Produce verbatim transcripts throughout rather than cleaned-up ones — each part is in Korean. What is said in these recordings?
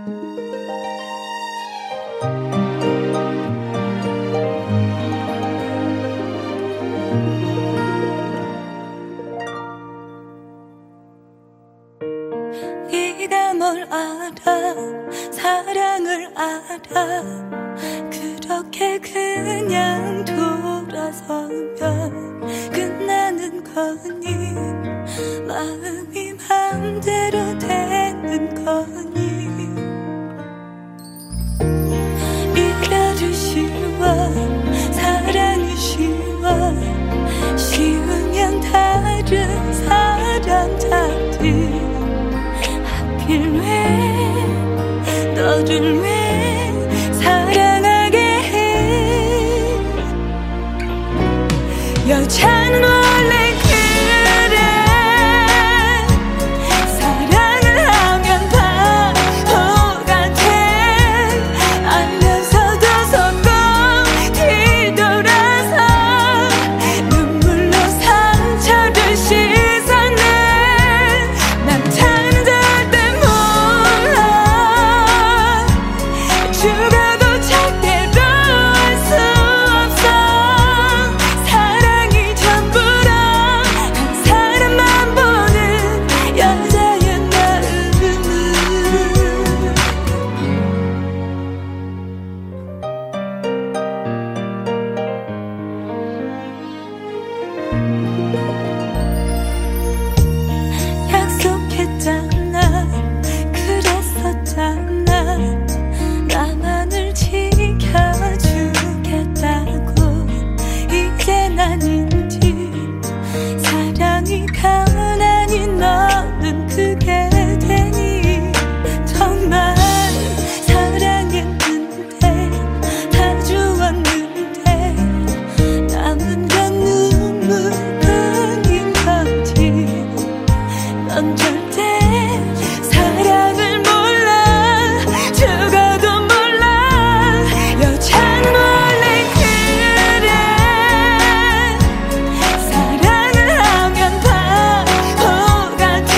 네가 뭘 알아, 사랑을 알아. 그렇게 그냥 돌아서면 끝나는 거니, 마음이 맘대로 되는 거니. 이별이 쉬워, 사랑이 쉬워. 쉬우면 다른 사람들이 하필 왜 너를 왜 사랑하게 해. 여자는 원래 그래. 사랑을 하면 바보 같아. 알면서도 성공 뒤돌아서 눈물로 상처를 씻어내. 남자는 절대 몰라. 죽어도 절대로 알 수 없어. 사랑이 전부라. 한 사람만 보는 여자의 마음은 약속했잖아, 그랬었잖아. 나만을 지켜주겠다고. 이젠 아닌지. 사랑이 가난히 너는 그게 되니. 정말 사랑했는데 다 주었는데 남은 건 눈물뿐인 건지. 넌 절대 사랑을 몰라. 죽어도 몰라. 여자는 원래 그래. 사랑을 하면 바보 같아.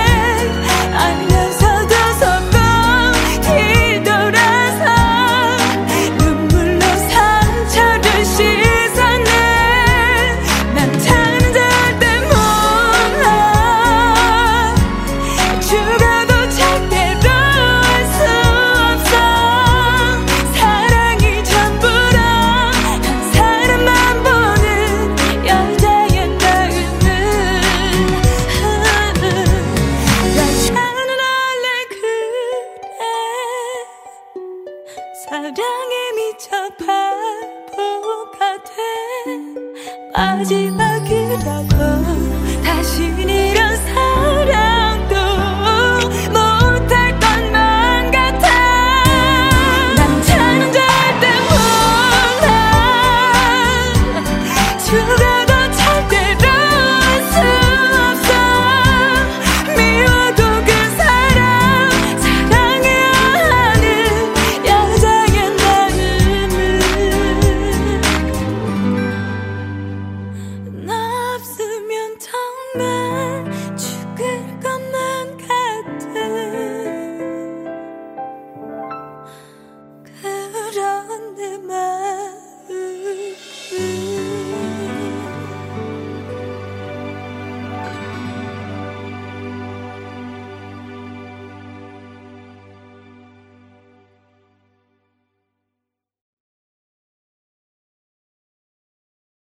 알면서도 성공 뒤돌아서 눈물로 상처를 씻어내. 남자는 절대 몰라. 죽어도 절대로 알 수 없어. 사랑이 전부라. 한 사람만 보는 여자의 마음은. 여자는 원래 그래. 사랑에 미쳐 바보가 돼. 마지막이라고 다시는